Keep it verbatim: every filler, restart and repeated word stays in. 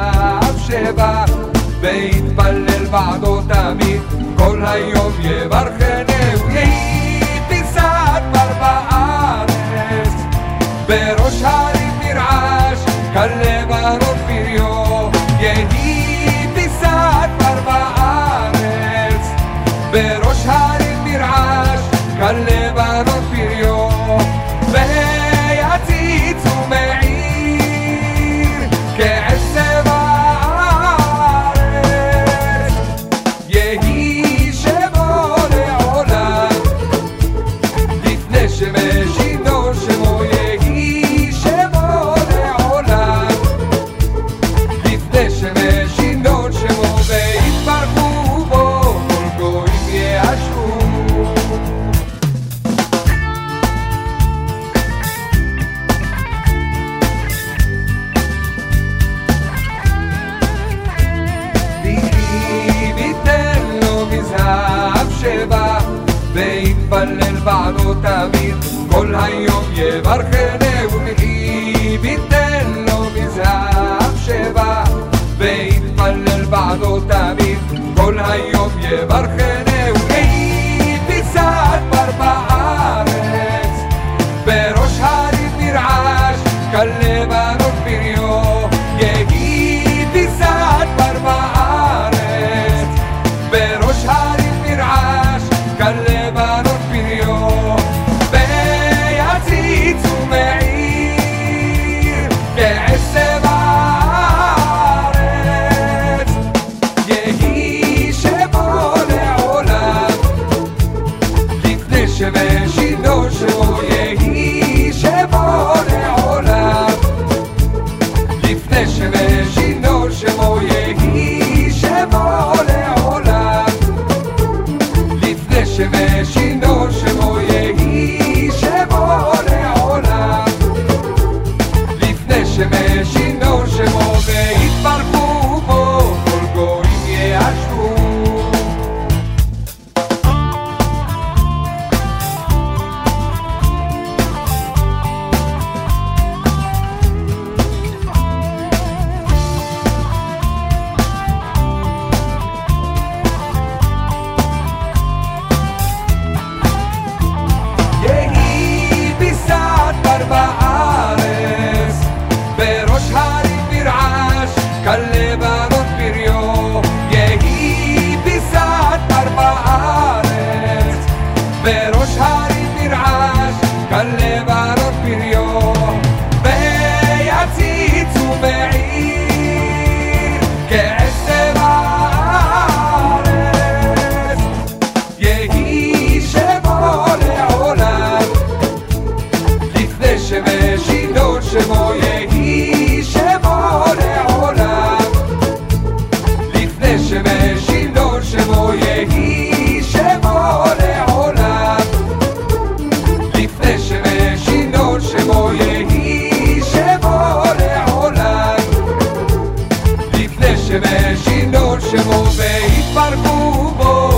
מזהב שבע והתפלל בעדו תמיד כל היום יברכנו יהי פיסת בר בארץ בראש הרים נרעש כלבנון פריו יהי פיסת בר בארץ בראש הרים נרעש כלבנון פריו ויציץ ומעיר כעשב הארץ יהי שמו לעולם לפני שמשינדו שמו יהי שמו לעולם לפני שמשינדו שמו ויתברכו בו כל גויים יאשרו שבע והתפלל בעדו תמיד כל היום יברכנו ויהי ביתן לו מזהב שבע והתפלל בעדו תמיד כל היום יברכנו יהי פיסת בר בארץ בראש הרים נרעש כלבנון פריו יהי פיסת בר בארץ בראש הרים נרעש כלבנון פריו ויציץ ומעיר כעשב הארץ יהי שמו לעולם לפני שמשינדו שמו יהי שמו לעולם לפני שמשינדו שמו יהי שמו לעולם לפני שמשינדו שמו יהי שמו לעולם לפני שמשינדו שמו ויתברכו בו כל גויים יאשרו בארץ בראש הרים נרעש כלבנון פריו יהי פיסת בר בארץ בראש הרים נרעש כלבנון פריו ויציץ ומעיר כעשב הארץ יהי שמו לעולם לפני שמשינדו שמו יהי שמו לעולם לפני שמשינדו שמו יהי שמו לעולם לפני שמשינדו שמו יהי שמו לעולם לפני שמשינדו שמו ויתברכו בו